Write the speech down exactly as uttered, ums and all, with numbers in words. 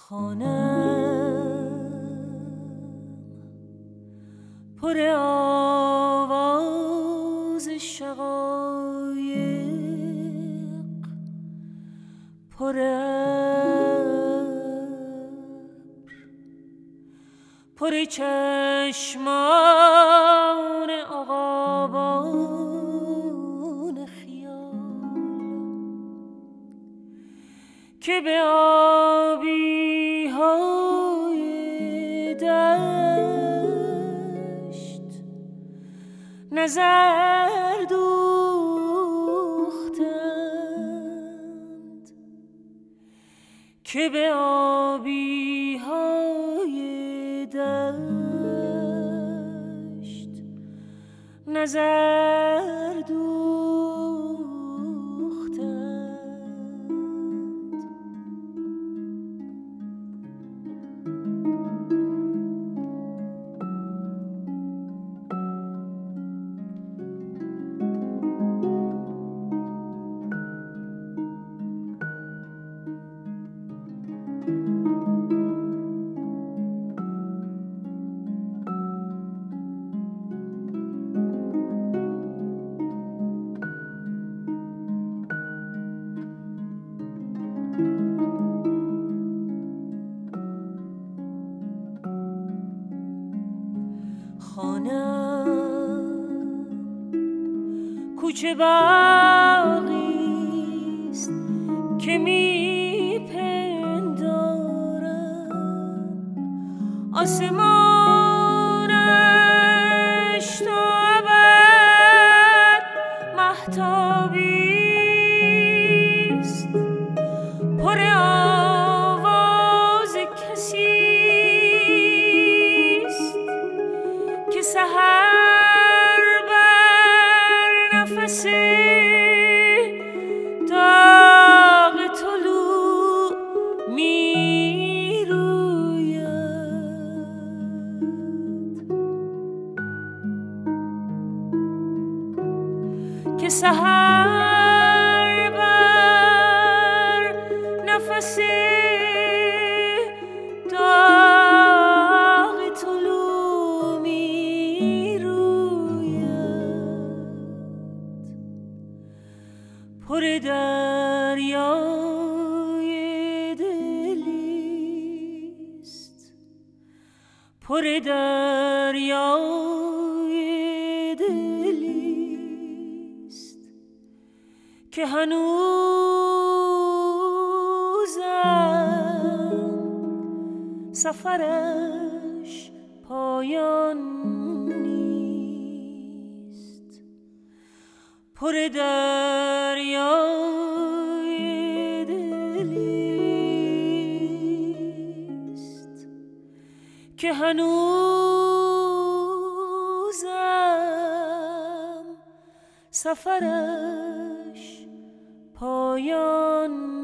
خانم پر آواز شقایق، پر ابر، پر چشمان عقابان خیال که به آبی های دشت نظر دوختند، که به آبی های دشت نظر دوختند. خانم کوچه باغیست که می پندارم، آسمانش تا ابد مهتابیست، پر آواز کسیست که سحر بر نفس داغ طلوع می روید، که سحر بر نفس داغ طلوع می روید، پر دریای دلیست، پر دریای دلیست که هنوزم سفرش پایان نیست، پر دریای دلیست که هنوزم سفرش پایان